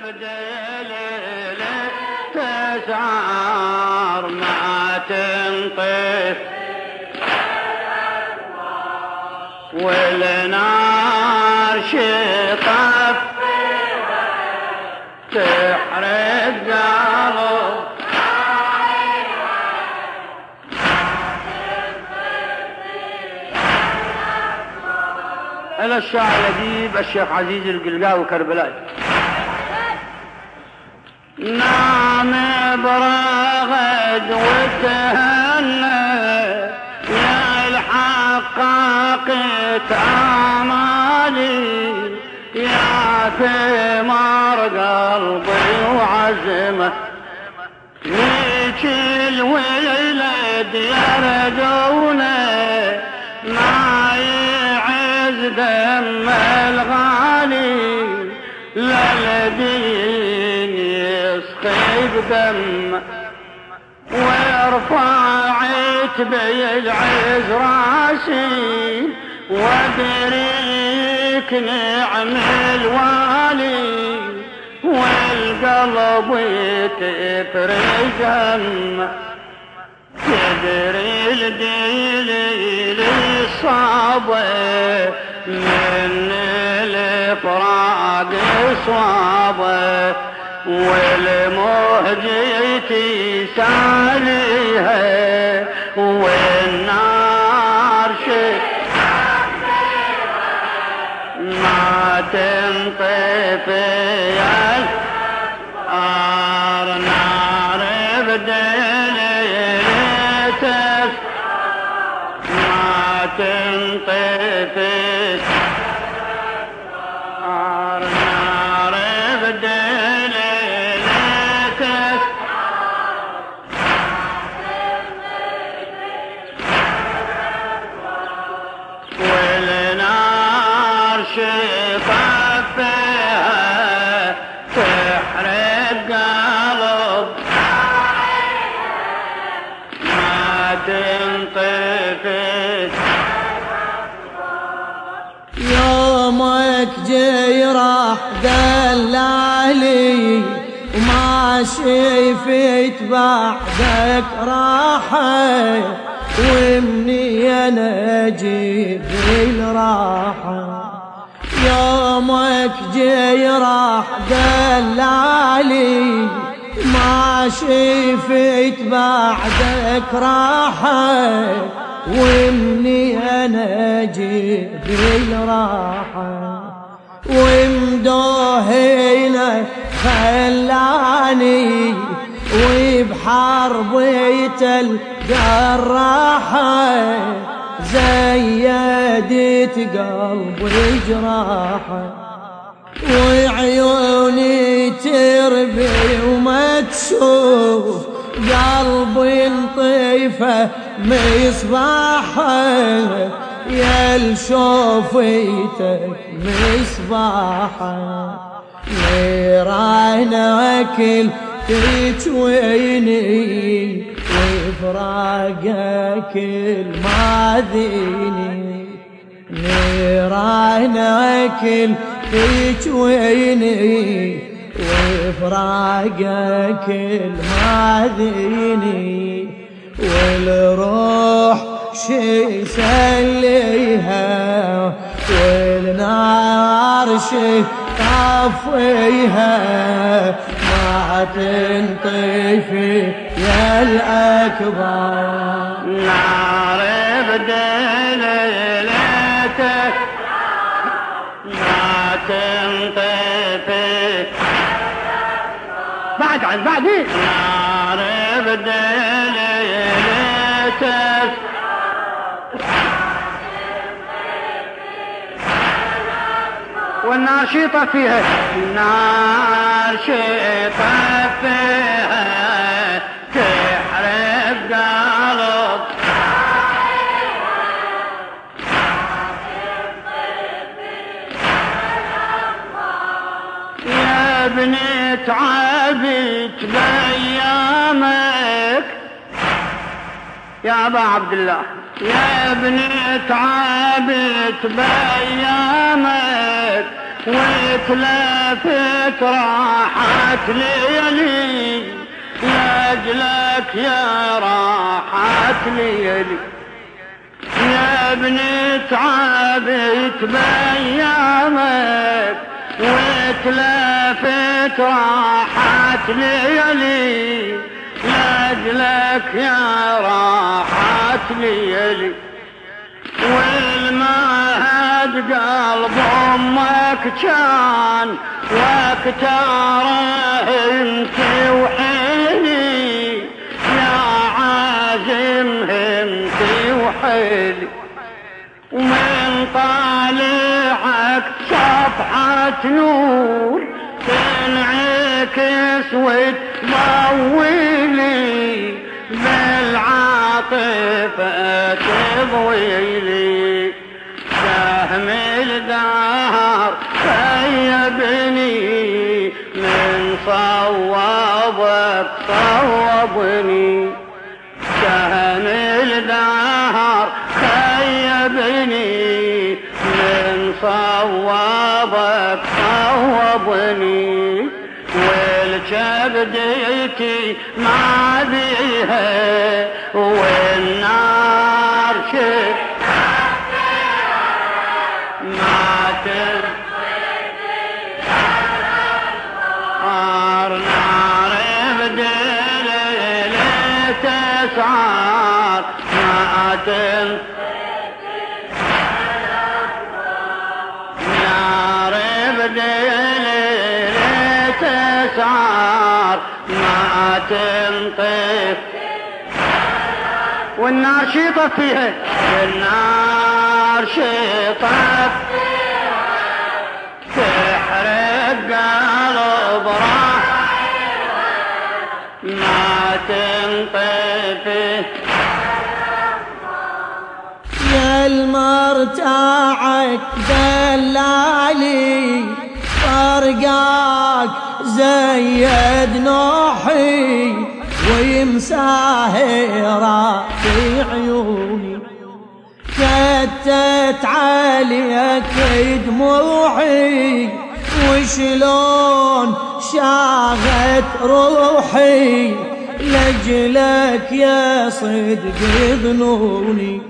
بدل تسعار ما تنطف والنار شطف تحرق قلب إلى الشاعر الأديب الشيخ عزيز القلقاوي كربلاي. نام برغد وتهنى يا الحقاقة آمالي يا ثمار قلبي وعزمه ليك الولد يردونه ما يعز دم الغالي للدين يسقي بدم ورفعت بالعز راسي وادريك نعم الوالي والقلب يتفرج هم تدري الدليل الصابه من الفراق صابه والمهجتي ساليها والنار ما تنطفي النار بدلتك ما تنطفي النار بدلتك والنار شطف فيها تحرق قلب ما تنطفي يومك جاي راح دلالي وما شفت بعدك راحة ومني انا اجيب الراحة يومك جاي راح دلالي ما شفت بعدك راحة ومني انا اجيب الراحة ومدوهينا خلاني وبحربية الجراحة زيدت قلبي جراحة وعيوني تربي وما تشوف قلبي انطيفه مصباحه يا لشوفيتك مصباحه نيرانك تجويني وفراقك الماذيني نيرانك تجويني وفراقك الماذيني والروح شي سليها والنار شي طفيها ما تنطفي يا الأكبر نار بدلتك ما تنطفي بعدين نار بدلتك والنار شيطة فيها النار شيطة فيها تحرق قلب يا ابني تعبت بأيامك يا أبا عبد الله يا ابني تعبت بأيامك وتلفت راحت ليلي لاجلك يا راحت ليلي يا ابني تعبت بأيامك وتلفت راحت ليلي لاجلك يا راحت ليلي والمهد قلب امك كان واكتاره انت وحيلي يا عازم انت وحيلي ومن طالعك صفحة نور تنعكس وتضويلي بالعاطفة تضويلي سهم الدهر خيبني من صوابك صوبني سهم الدهر خيبني من صوابك صوبني والكبديتي ما بيها والنار شف ما نار نار بدل تسعار ما نار بدل تسعار ما تنطف والنار شيطف فيها النار شيطف تحرق قلب راح ما تنطف يا المرتاعك دلالي طرقاك زيد نوحي ويمساهرة في عيوني كتت عليك دموعي وشلون شاغت روحي لجلك يا صدق ظنوني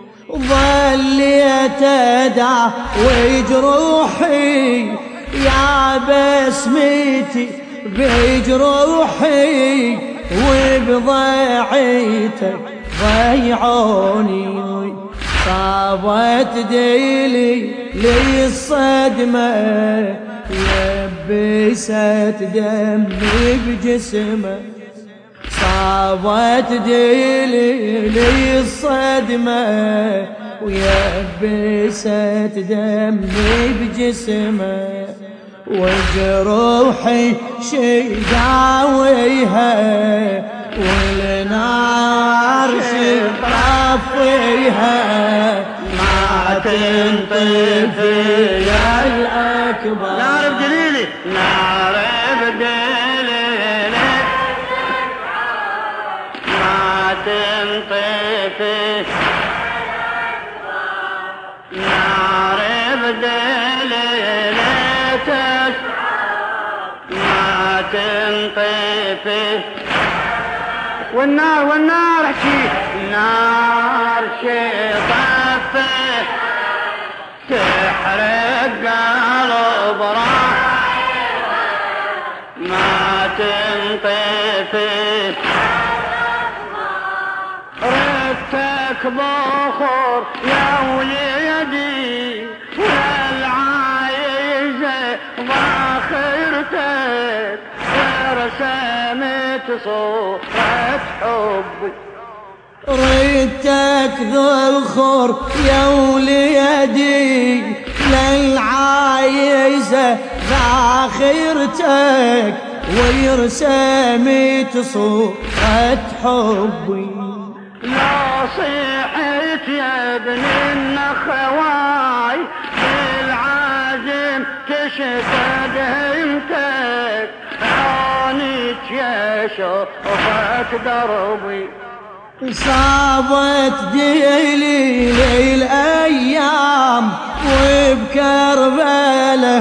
ظليت اداوي جروحي يا بسمتي بجروحي وبضيعتك ضيعوني صابت ديلي لي الصدمة يبست دمي بجسمه صابت ديلي لي الصدمة ويبست دمي بجسمه وجروحي شي داويها والنار شي طفيها ما تنطفي يا الأكبر نار بدليلي نار بدليلي ما تنطفي نار بدليلي ما تنطفي والنار حكي النار شي طفي تحرق قلب راح ما تنطفي ريتك بخور يا وليدي والعايزة ضاخرتك ورسمت صورة حبي ريتك ذخر يا وليدي للعايزة ذاخرتك ويرسمت صورة حبي لو صيحت يا ابن النخواي بالعازم تشتد همتك عانيت يا شوفك دربي صابت دليل الأيام وبكربله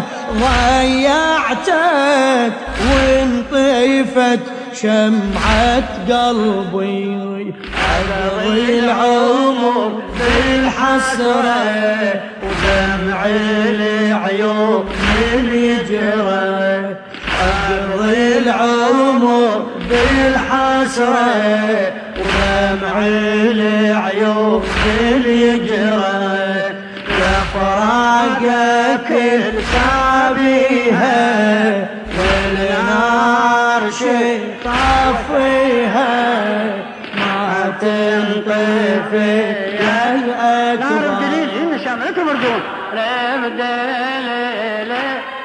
ضيعتك وانطفت شمعة قلبي. أقضي العمر بالحسرة ودمع العيون يجرى. أقضي العمر بالحسرة ودمع العيون يجرى. يا فراقك الكابيها والنار شي طافيها ما تنطفي يا الأكبر. نار الدليل إن شاملك بردون لا بدل